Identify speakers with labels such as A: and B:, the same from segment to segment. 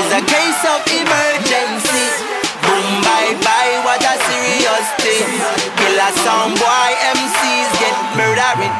A: is a case of emergency. Boom, bye, bye, what a serious thing. Killer sound boy, MCs get murdering.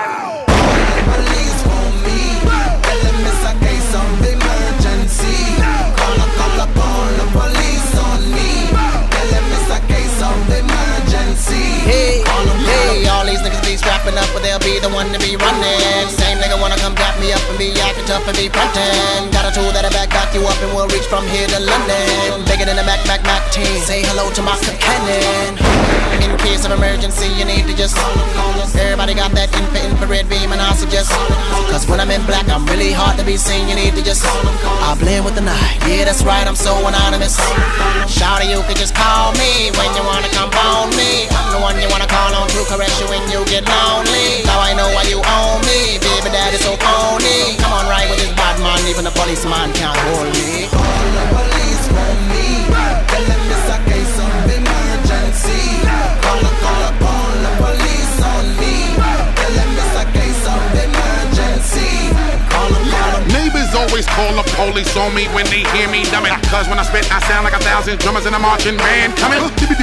B: Police for me. Tell them it's a case of emergency. Call upon the police on me. Tell them it's a case of emergency.
C: Hey, all these niggas be strapping up, but they'll be the one to be running. Same nigga wanna come gap me up and be acting tough and be frontin'. Got a tool that'll back you up and we'll reach from here to London. Bigger than the Mac team. Say hello to my cannon. In case of emergency, you need to just everybody got that infrared beam, and I suggest, cause when I'm in black, I'm really hard to be seen. You need to just I blend with the night. Yeah, that's right, I'm so anonymous. Shawty, you can just call me when you wanna come on me. I'm the one you wanna call on to caress you when you get lonely. Now I know why you own me, baby daddy so phony. Come on, right with this bad man, even the policeman can't hold me.
B: Call the police for me. Tell them it's a case of emergency. Call upon the police on me. Tell them it's a case of emergency.
D: Neighbors always call the police on me when they hear me dumbing. Cause when I spit, I sound like 1,000 drummers in a marching band coming.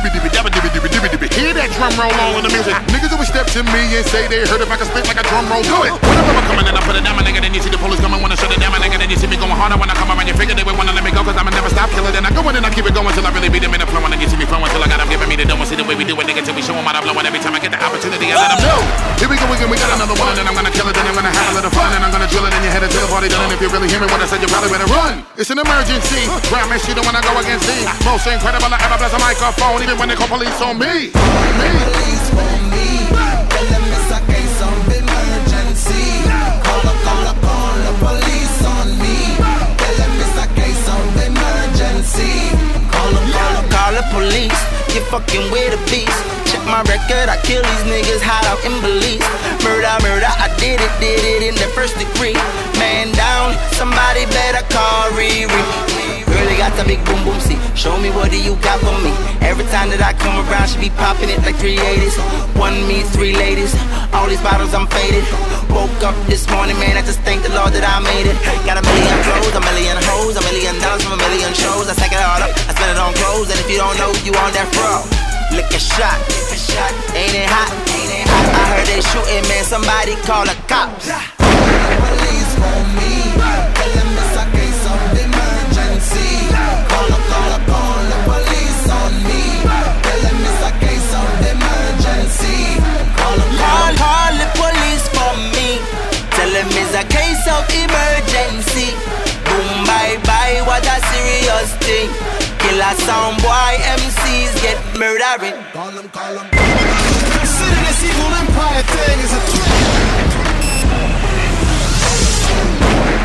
D: Hear that drum roll all in the music. Niggas always step to me and say they heard if I can spit like a drum roll. Do it. Whenever I'm coming and I put it down, my nigga, then you see the police coming, wanna shut it down, my nigga, then you see me going harder when I come around. You figure they would wanna let me go, cause I'ma never stop killing. Then I go in and I keep it going till I really beat them in the flow. And then you see me flowing till I got them giving me the dough. And see the way we do it, nigga, till we show them how to blow. And every time I get the opportunity, I let them know. Here we go again, we got another one, and then I'm gonna kill it, then I'm gonna have a little fun, and I'm gonna drill it in your head until the party done. And if you really hear me when I said, you probably better run. It's an emergency. Promise you don't wanna go against me. Most incredible I ever bless a microphone, even when they call police on me.
B: Police for me. Tell them it's a case of emergency. Call upon the police on me. Tell them it's a case of emergency.
A: Call the police, you fucking with a beast. Check my record, I kill these niggas hot out in Belize. Murder, I did it in the first degree. Man down, somebody better call Riri. Really got the big boom boom, see. Show me what do you got for me. Every time that I come around, she be popping it like 380s. One me, 3 ladies. All these bottles, I'm faded. Woke up this morning, man, I just thank the Lord that I made it. Got a million clothes, a million hoes, $1 million from a million shows. I stack it all up, I spend it on clothes. And if you don't know, you on that fro. Lick a shot, ain't it hot? I heard they shooting, man, somebody call the cops.
B: Police for me. Tell them it's a case of emergency. Call upon the police on me. Tell them it's a case of emergency. Call
A: the police for me. Tell them it's a case of emergency. Boom, bye, bye, what a serious thing. Killer sound boy, MCs get murdering.
B: Call them.
E: Consider this evil empire thing as a threat.